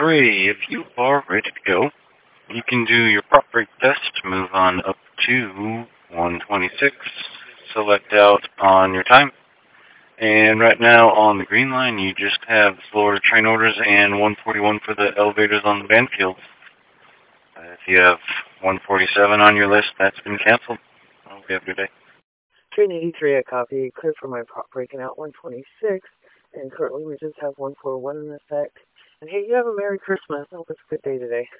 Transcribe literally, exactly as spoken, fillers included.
three, if you are ready to go, you can do your prop break test, move on up to one twenty-six, select out on your time, and right now on the green line you just have Florida train orders and one forty-one for the elevators on the Banfield. Uh, if you have one forty-seven on your list, that's been canceled. I hope you have a good day. Train eighty-three, I copy. Clear for my prop breaking out one twenty-six, and currently we just have one forty-one in effect. And hey, you have a Merry Christmas. I hope it's a good day today.